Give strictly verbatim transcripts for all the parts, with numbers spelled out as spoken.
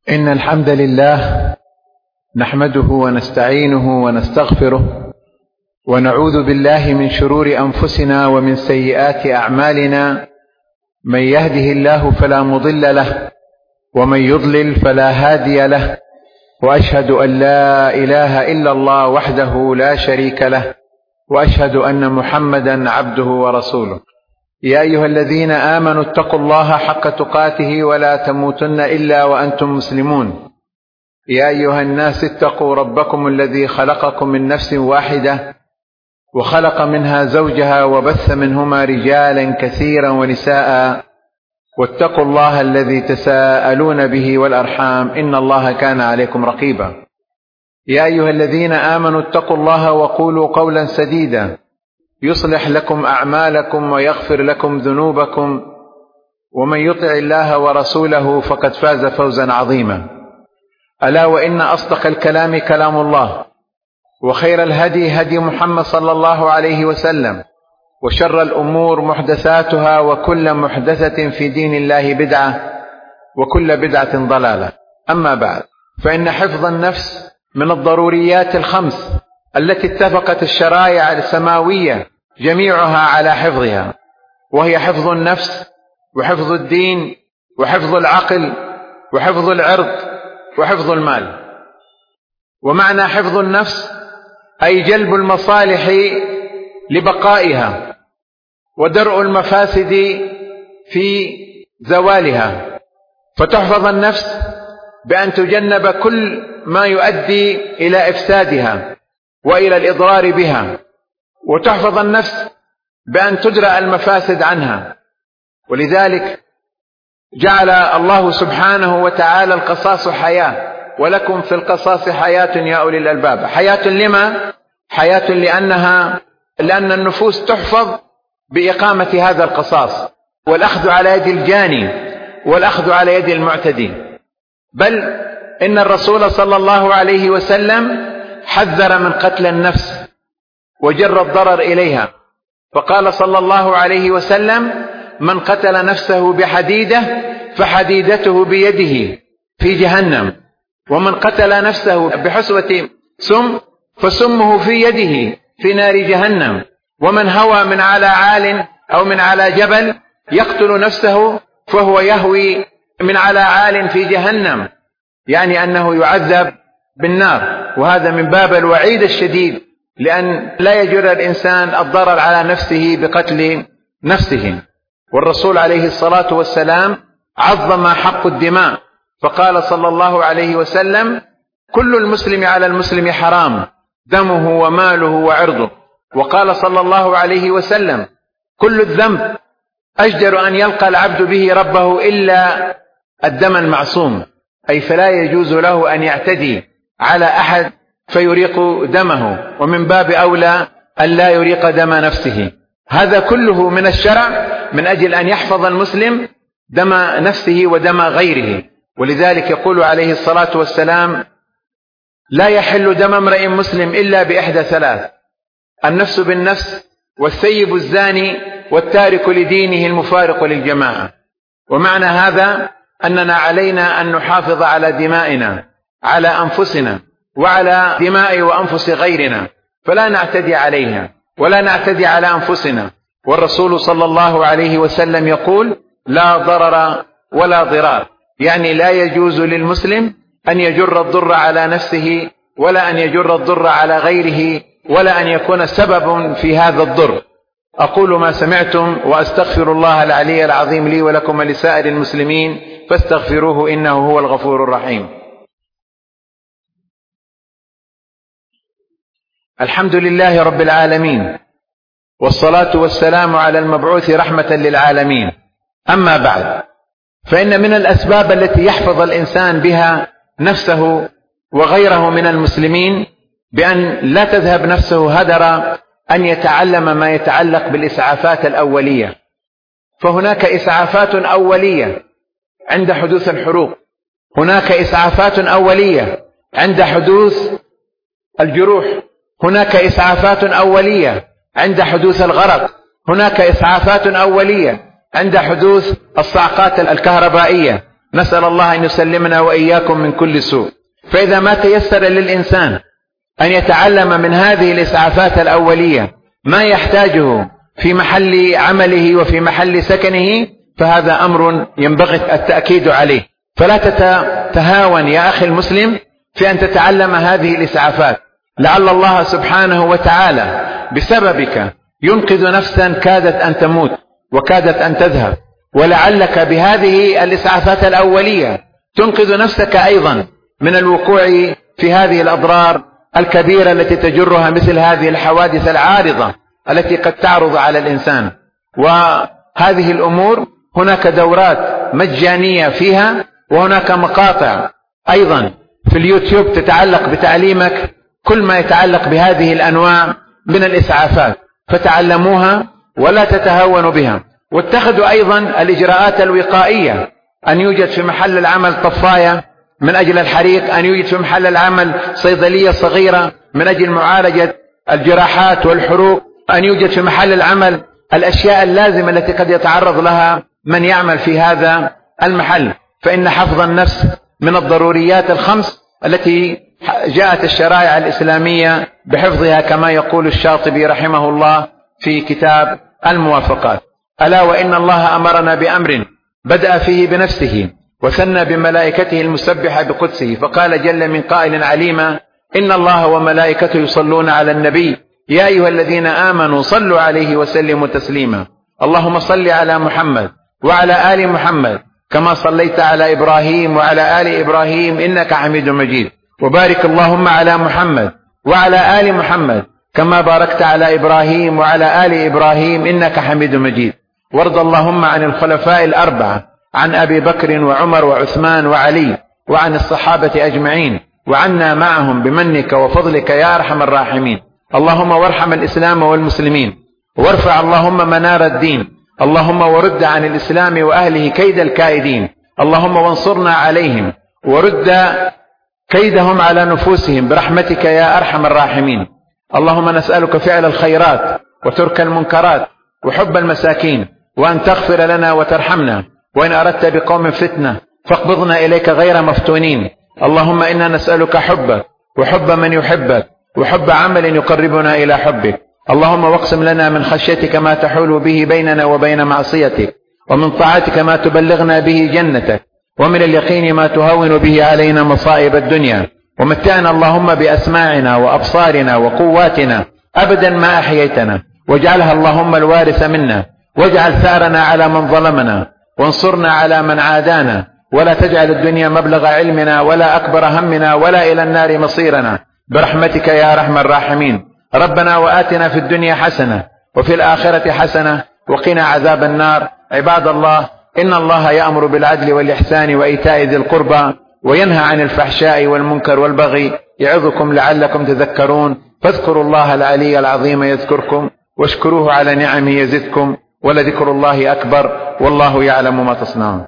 إن الحمد لله نحمده ونستعينه ونستغفره ونعوذ بالله من شرور أنفسنا ومن سيئات أعمالنا. من يهده الله فلا مضل له ومن يضلل فلا هادي له، وأشهد أن لا إله إلا الله وحده لا شريك له، وأشهد أن محمدا عبده ورسوله. يا أيها الذين آمنوا اتقوا الله حق تقاته ولا تموتن إلا وأنتم مسلمون. يا أيها الناس اتقوا ربكم الذي خلقكم من نفس واحدة وخلق منها زوجها وبث منهما رجالا كثيرا ونساء، واتقوا الله الذي تساءلون به والأرحام إن الله كان عليكم رقيبا. يا أيها الذين آمنوا اتقوا الله وقولوا قولا سديدا يصلح لكم أعمالكم ويغفر لكم ذنوبكم، ومن يطع الله ورسوله فقد فاز فوزا عظيما. ألا وإن أصدق الكلام كلام الله، وخير الهدي هدي محمد صلى الله عليه وسلم، وشر الأمور محدثاتها، وكل محدثة في دين الله بدعة، وكل بدعة ضلالة. أما بعد، فإن حفظ النفس من الضروريات الخمس التي اتفقت الشرائع السماوية جميعها على حفظها، وهي حفظ النفس وحفظ الدين وحفظ العقل وحفظ العرض وحفظ المال. ومعنى حفظ النفس أي جلب المصالح لبقائها ودرء المفاسد في زوالها، فتحفظ النفس بأن تجنب كل ما يؤدي إلى إفسادها وإلى الإضرار بها، وتحفظ النفس بأن تدرأ المفاسد عنها. ولذلك جعل الله سبحانه وتعالى القصاص حياة، ولكم في القصاص حياة يا أولي الألباب. حياة لما؟ حياة لأنها لأن النفوس تحفظ بإقامة هذا القصاص، والأخذ على يد الجاني والأخذ على يد المعتدي. بل إن الرسول صلى الله عليه وسلم حذر من قتل النفس وجر الضرر إليها، فقال صلى الله عليه وسلم: من قتل نفسه بحديدة فحديدته بيده في جهنم، ومن قتل نفسه بحسوة سم فسمه في يده في نار جهنم، ومن هوى من على عال أو من على جبل يقتل نفسه فهو يهوي من على عال في جهنم، يعني أنه يعذب بالنار. وهذا من باب الوعيد الشديد، لأن لا يجر الإنسان الضرر على نفسه بقتل نفسه. والرسول عليه الصلاة والسلام عظم حق الدماء، فقال صلى الله عليه وسلم: كل المسلم على المسلم حرام، دمه وماله وعرضه. وقال صلى الله عليه وسلم: كل الذنب أجدر أن يلقى العبد به ربه إلا الدم المعصوم، أي فلا يجوز له أن يعتدي على أحد فيريق دمه، ومن باب أولى أن لا يريق دم نفسه. هذا كله من الشرع من أجل أن يحفظ المسلم دم نفسه ودم غيره. ولذلك يقول عليه الصلاة والسلام: لا يحل دم امرئ مسلم إلا بإحدى ثلاث: النفس بالنفس، والثيب الزاني، والتارك لدينه المفارق للجماعة. ومعنى هذا أننا علينا أن نحافظ على دمائنا، على أنفسنا وعلى دماء وأنفس غيرنا، فلا نعتدي عليها ولا نعتدي على أنفسنا. والرسول صلى الله عليه وسلم يقول: لا ضرر ولا ضرار، يعني لا يجوز للمسلم أن يجر الضر على نفسه، ولا أن يجر الضر على غيره، ولا أن يكون سبب في هذا الضر. أقول ما سمعتم، وأستغفر الله العلي العظيم لي ولكم ولسائر المسلمين، فاستغفروه إنه هو الغفور الرحيم. الحمد لله رب العالمين، والصلاة والسلام على المبعوث رحمة للعالمين. أما بعد، فإن من الأسباب التي يحفظ الإنسان بها نفسه وغيره من المسلمين بأن لا تذهب نفسه هدرا أن يتعلم ما يتعلق بالإسعافات الأولية. فهناك إسعافات أولية عند حدوث الحروق، هناك إسعافات أولية عند حدوث الجروح، هناك إسعافات أولية عند حدوث الغرق، هناك إسعافات أولية عند حدوث الصعقات الكهربائية، نسأل الله أن يسلمنا وإياكم من كل سوء. فإذا ما تيسر للإنسان أن يتعلم من هذه الإسعافات الأولية ما يحتاجه في محل عمله وفي محل سكنه، فهذا أمر ينبغي التأكيد عليه. فلا تتهاون يا أخي المسلم في أن تتعلم هذه الإسعافات، لعل الله سبحانه وتعالى بسببك ينقذ نفسا كادت أن تموت وكادت أن تذهب، ولعلك بهذه الإسعافات الأولية تنقذ نفسك أيضا من الوقوع في هذه الأضرار الكبيرة التي تجرها مثل هذه الحوادث العارضة التي قد تعرض على الإنسان. وهذه الأمور هناك دورات مجانية فيها، وهناك مقاطع أيضا في اليوتيوب تتعلق بتعليمك كل ما يتعلق بهذه الأنواع من الإسعافات، فتعلموها ولا تتهاونوا بها. واتخذوا أيضا الإجراءات الوقائية، أن يوجد في محل العمل طفاية من أجل الحريق، أن يوجد في محل العمل صيدلية صغيرة من أجل معالجة الجراحات والحروق، أن يوجد في محل العمل الأشياء اللازمة التي قد يتعرض لها من يعمل في هذا المحل. فإن حفظ النفس من الضروريات الخمس التي جاءت الشرائع الإسلامية بحفظها، كما يقول الشاطبي رحمه الله في كتاب الموافقات: ألا وإن الله أمرنا بأمر بدأ فيه بنفسه وثنى بملائكته المسبحة بقدسه، فقال جل من قائل عليما: إن الله وملائكته يصلون على النبي يا أيها الذين آمنوا صلوا عليه وسلموا تسليما. اللهم صل على محمد وعلى آل محمد كما صليت على إبراهيم وعلى آل إبراهيم إنك حميد مجيد، وبارك اللهم على محمد وعلى آل محمد كما باركت على إبراهيم وعلى آل إبراهيم إنك حميد مجيد. وارض اللهم عن الخلفاء الأربعة، عن أبي بكر وعمر وعثمان وعلي، وعن الصحابة أجمعين، وعنا معهم بمنك وفضلك يا أرحم الراحمين. اللهم وارحم الإسلام والمسلمين، وارفع اللهم منار الدين، اللهم ورد عن الإسلام وأهله كيد الكائدين، اللهم وانصرنا عليهم ورد كيدهم على نفوسهم برحمتك يا أرحم الراحمين. اللهم نسألك فعل الخيرات وترك المنكرات وحب المساكين، وأن تغفر لنا وترحمنا، وإن أردت بقوم فتنة فاقبضنا إليك غير مفتونين. اللهم إنا نسألك حبك وحب من يحبك وحب عمل يقربنا إلى حبك. اللهم واقسم لنا من خشيتك ما تحول به بيننا وبين معصيتك، ومن طاعتك ما تبلغنا به جنتك، ومن اليقين ما تهون به علينا مصائب الدنيا. ومتعنا اللهم بأسماعنا وأبصارنا وقواتنا أبدا ما أحييتنا، واجعلها اللهم الوارث منا، واجعل ثأرنا على من ظلمنا، وانصرنا على من عادانا، ولا تجعل الدنيا مبلغ علمنا ولا أكبر همنا ولا إلى النار مصيرنا، برحمتك يا أرحم الراحمين. ربنا وآتنا في الدنيا حسنة وفي الآخرة حسنة وقنا عذاب النار. عباد الله، إن الله يأمر بالعدل والإحسان وإيتاء ذي القربى وينهى عن الفحشاء والمنكر والبغي، يعظكم لعلكم تذكرون. فاذكروا الله العلي العظيم يذكركم، واشكروه على نعمه يزدكم، ولذكر الله أكبر، والله يعلم ما تصنعون.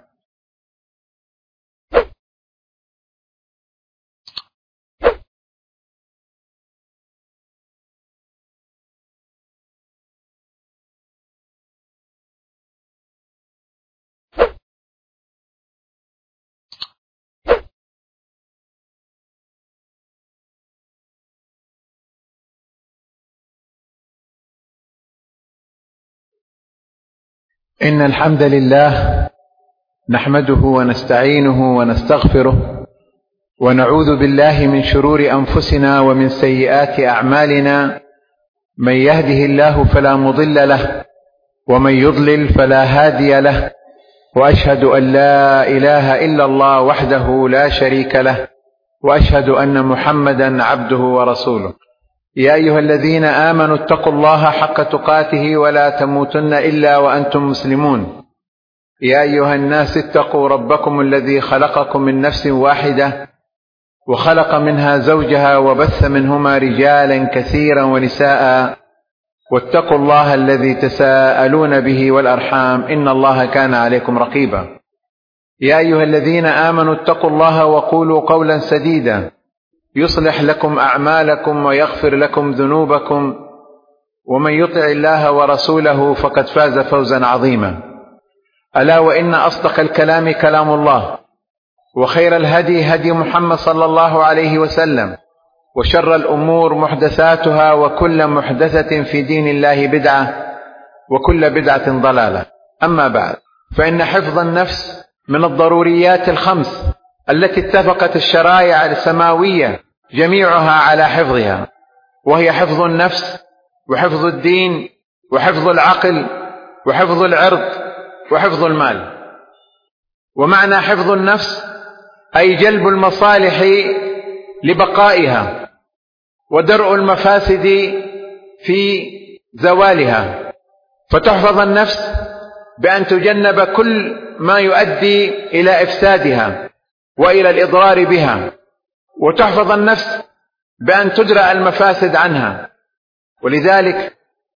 إن الحمد لله نحمده ونستعينه ونستغفره، ونعوذ بالله من شرور أنفسنا ومن سيئات أعمالنا. من يهده الله فلا مضل له، ومن يضلل فلا هادي له، وأشهد أن لا إله إلا الله وحده لا شريك له، وأشهد أن محمدا عبده ورسوله. يا أيها الذين آمنوا اتقوا الله حق تقاته ولا تموتن إلا وأنتم مسلمون. يا أيها الناس اتقوا ربكم الذي خلقكم من نفس واحدة، وخلق منها زوجها، وبث منهما رجالا كثيرا ونساء، واتقوا الله الذي تساءلون به والأرحام إن الله كان عليكم رقيبا. يا أيها الذين آمنوا اتقوا الله وقولوا قولا سديدا يصلح لكم أعمالكم ويغفر لكم ذنوبكم، ومن يطع الله ورسوله فقد فاز فوزا عظيما. ألا وإن أصدق الكلام كلام الله، وخير الهدي هدي محمد صلى الله عليه وسلم، وشر الأمور محدثاتها، وكل محدثة في دين الله بدعة، وكل بدعة ضلالة. أما بعد، فإن حفظ النفس من الضروريات الخمس التي اتفقت الشرائع السماوية جميعها على حفظها، وهي حفظ النفس، وحفظ الدين، وحفظ العقل، وحفظ العرض، وحفظ المال. ومعنى حفظ النفس أي جلب المصالح لبقائها، ودرء المفاسد في زوالها، فتحفظ النفس بأن تجنب كل ما يؤدي إلى إفسادها وإلى الإضرار بها، وتحفظ النفس بأن تدرأ المفاسد عنها. ولذلك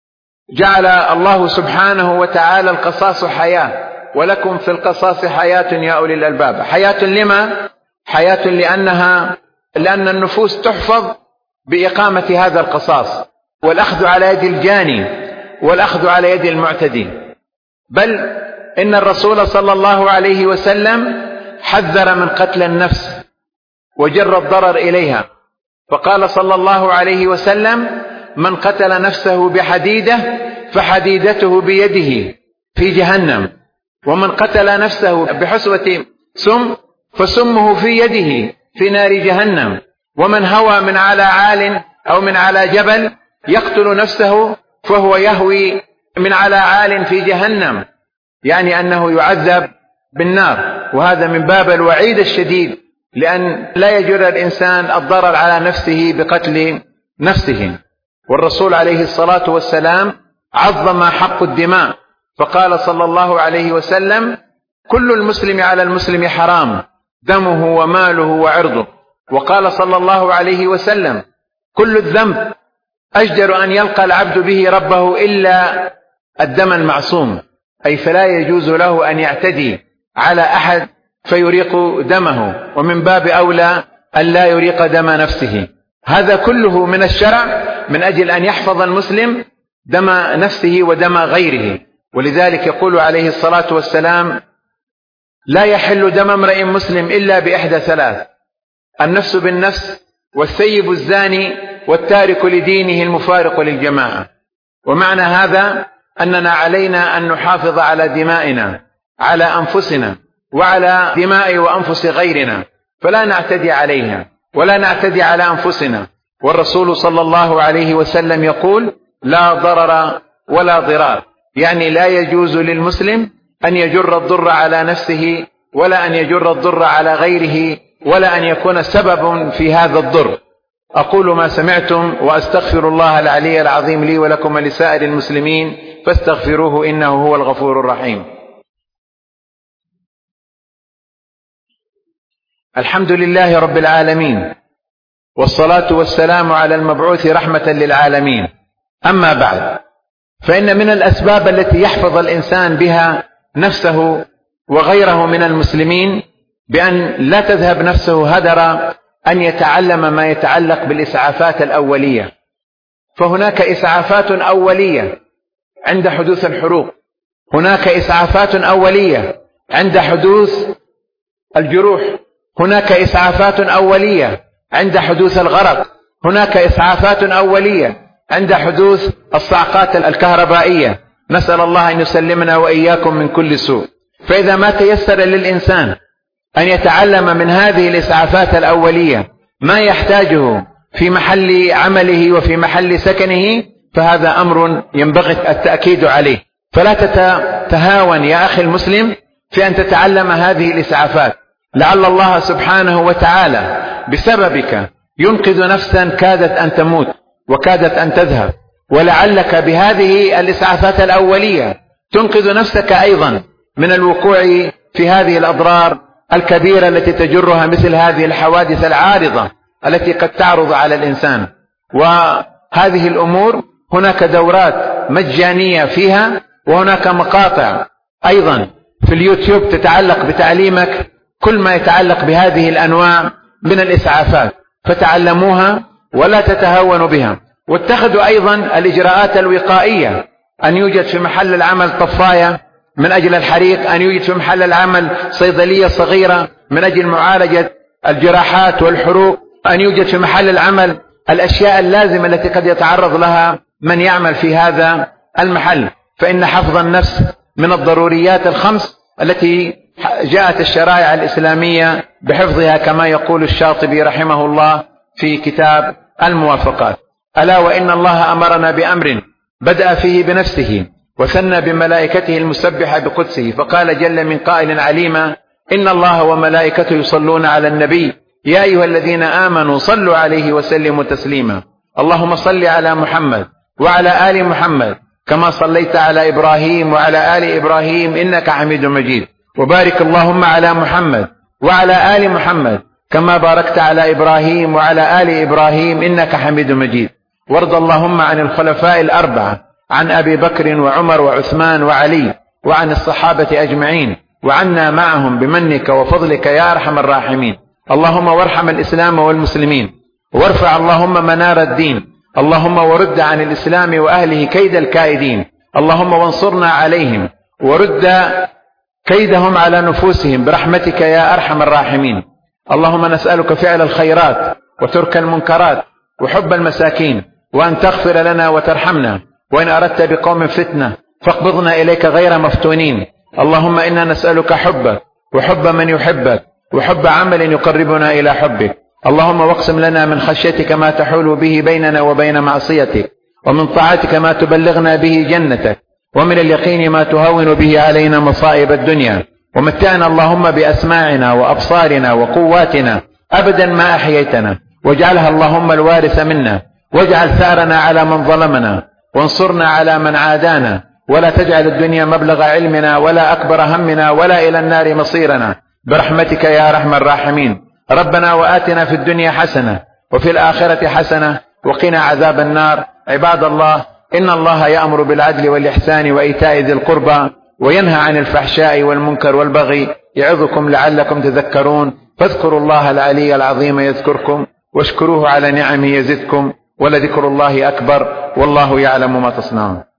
جعل الله سبحانه وتعالى القصاص حياة، ولكم في القصاص حياة يا أولي الألباب. حياة لما؟ حياة لأنها لأن النفوس تحفظ بإقامة هذا القصاص، والأخذ على يد الجاني، والأخذ على يد المعتدي. بل إن الرسول صلى الله عليه وسلم حذر من قتل النفس وجر الضرر إليها، فقال صلى الله عليه وسلم: من قتل نفسه بحديدة فحديدته بيده في جهنم، ومن قتل نفسه بحسوة سم فسمه في يده في نار جهنم، ومن هوى من على عال أو من على جبل يقتل نفسه فهو يهوي من على عال في جهنم، يعني أنه يعذب بالنار. وهذا من باب الوعيد الشديد، لأن لا يجر الإنسان الضرر على نفسه بقتل نفسه. والرسول عليه الصلاة والسلام عظم حق الدماء، فقال صلى الله عليه وسلم: كل المسلم على المسلم حرام، دمه وماله وعرضه. وقال صلى الله عليه وسلم: كل الذنب أجدر أن يلقى العبد به ربه إلا الدم المعصوم، أي فلا يجوز له أن يعتدي على أحد فيريق دمه، ومن باب أولى أن لا يريق دم نفسه. هذا كله من الشرع من أجل أن يحفظ المسلم دم نفسه ودم غيره. ولذلك يقول عليه الصلاة والسلام: لا يحل دم امرئ مسلم إلا بإحدى ثلاث: النفس بالنفس، والثيب الزاني، والتارك لدينه المفارق للجماعة. ومعنى هذا أننا علينا أن نحافظ على دمائنا، على أنفسنا، وعلى دماء وأنفس غيرنا، فلا نعتدي عليها ولا نعتدي على أنفسنا. والرسول صلى الله عليه وسلم يقول: لا ضرر ولا ضرار، يعني لا يجوز للمسلم أن يجر الضر على نفسه، ولا أن يجر الضر على غيره، ولا أن يكون سبب في هذا الضر. أقول ما سمعتم، وأستغفر الله العلي العظيم لي ولكم ولسائر المسلمين، فاستغفروه إنه هو الغفور الرحيم. الحمد لله رب العالمين، والصلاة والسلام على المبعوث رحمة للعالمين. أما بعد، فإن من الأسباب التي يحفظ الإنسان بها نفسه وغيره من المسلمين بأن لا تذهب نفسه هدرا أن يتعلم ما يتعلق بالإسعافات الأولية. فهناك إسعافات أولية عند حدوث الحروق، هناك إسعافات أولية عند حدوث الجروح، هناك إسعافات أولية عند حدوث الغرق، هناك إسعافات أولية عند حدوث الصعقات الكهربائية. نسأل الله أن يسلمنا وإياكم من كل سوء. فإذا ما تيسر للإنسان أن يتعلم من هذه الإسعافات الأولية ما يحتاجه في محل عمله وفي محل سكنه، فهذا أمر ينبغي التأكيد عليه. فلا تتهاون يا أخي المسلم في أن تتعلم هذه الإسعافات، لعل الله سبحانه وتعالى بسببك ينقذ نفسا كادت أن تموت وكادت أن تذهب، ولعلك بهذه الإسعافات الأولية تنقذ نفسك أيضا من الوقوع في هذه الأضرار الكبيرة التي تجرها مثل هذه الحوادث العارضة التي قد تعرض على الإنسان. وهذه الأمور هناك دورات مجانية فيها، وهناك مقاطع أيضا في اليوتيوب تتعلق بتعليمك كل ما يتعلق بهذه الأنواع من الإسعافات، فتعلموها ولا تتهاونوا بها. واتخذوا أيضا الإجراءات الوقائية، أن يوجد في محل العمل طفاية من أجل الحريق أن يوجد في محل العمل صيدلية صغيرة من أجل معالجة الجراحات والحروق، أن يوجد في محل العمل الأشياء اللازمة التي قد يتعرض لها من يعمل في هذا المحل. فإن حفظ النفس من الضروريات الخمس التي جاءت الشرائع الإسلامية بحفظها، كما يقول الشاطبي رحمه الله في كتاب الموافقات: ألا وإن الله أمرنا بأمر بدأ فيه بنفسه وثنى بملائكته المسبحة بقدسه، فقال جل من قائل عليما: إن الله وملائكته يصلون على النبي يا أيها الذين آمنوا صلوا عليه وسلموا تسليما. اللهم صل على محمد وعلى آل محمد كما صليت على إبراهيم وعلى آل إبراهيم إنك حميد مجيد، وبارك اللهم على محمد وعلى آل محمد كما باركت على إبراهيم وعلى آل إبراهيم إنك حميد مجيد. وارض اللهم عن الخلفاء الأربعة، عن أبي بكر وعمر وعثمان وعلي، وعن الصحابة أجمعين، وعنا معهم بمنك وفضلك يا أرحم الراحمين. اللهم وارحم الإسلام والمسلمين، وارفع اللهم منار الدين، اللهم ورد عن الإسلام وأهله كيد الكائدين، اللهم وانصرنا عليهم ورد كيدهم على نفوسهم برحمتك يا أرحم الراحمين. اللهم نسألك فعل الخيرات وترك المنكرات وحب المساكين، وأن تغفر لنا وترحمنا، وإن أردت بقوم فتنة فاقبضنا إليك غير مفتونين. اللهم إنا نسألك حبك وحب من يحبك وحب عمل يقربنا إلى حبك. اللهم واقسم لنا من خشيتك ما تحول به بيننا وبين معصيتك، ومن طاعتك ما تبلغنا به جنتك، ومن اليقين ما تهون به علينا مصائب الدنيا. ومتعنا اللهم بأسماعنا وأبصارنا وقواتنا أبدا ما أحييتنا، واجعلها اللهم الوارث منا، واجعل ثأرنا على من ظلمنا، وانصرنا على من عادانا، ولا تجعل الدنيا مبلغ علمنا ولا أكبر همنا ولا إلى النار مصيرنا، برحمتك يا أرحم الراحمين. ربنا وآتنا في الدنيا حسنة وفي الآخرة حسنة وقنا عذاب النار. عباد الله، إن الله يأمر بالعدل والإحسان وإيتاء ذي القربى وينهى عن الفحشاء والمنكر والبغي، يعظكم لعلكم تذكرون. فاذكروا الله العلي العظيم يذكركم، واشكروه على نعمه يزدكم، ولذكر الله أكبر، والله يعلم ما تصنعون.